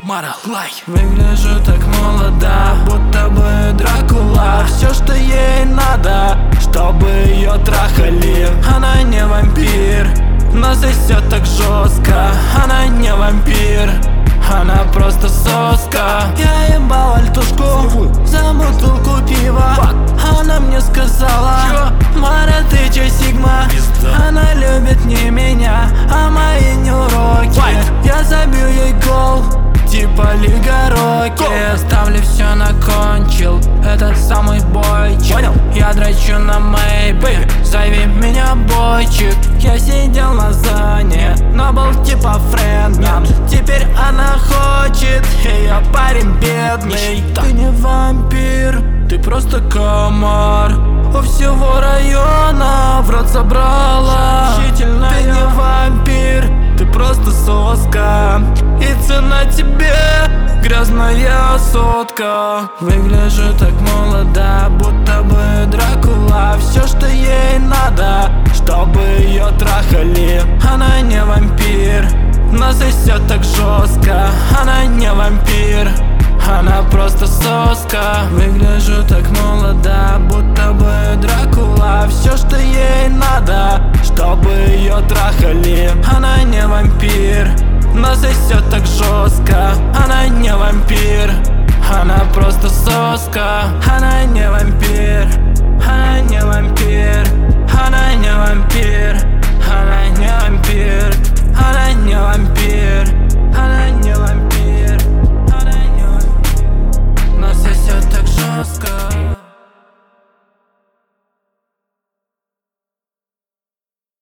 Тамара Лай. Выгляжу так молодо, будто бы Дракула. Все, что ей надо, чтобы ее трахали. Она не вампир, но сосет так жестко. Она не вампир, она просто соска. Я ебал альтушку за бутылку пива. Она мне сказала: Мара, ты че, Сигма? Она любит не меня, а мои не уроки. Я забью ей гол, типа Лига Рокки. Ставлю все на кончил, это самый бойчик. Я драчу на мейбе, зови меня бойчик. Я сидел на зоне, но был типа френдом. Теперь она хочет, ее парень бедный. Ты не вампир, ты просто комар. У всего района в рот забрала. Ты не вампир, ты просто соска. И цена тебе грязная сотка. Выгляжу так молодо, будто бы Дракула. Все, что ей надо, чтобы ее трахали. Она не вампир, но сосет так жестко. Она не вампир, она просто соска. Выгляжу так молодо, будто бы Дракула. Все, что ей надо, чтобы ее трахали. Она не вампир, но сосет так жестко. Она не вампир, она просто соска. Она не вампир.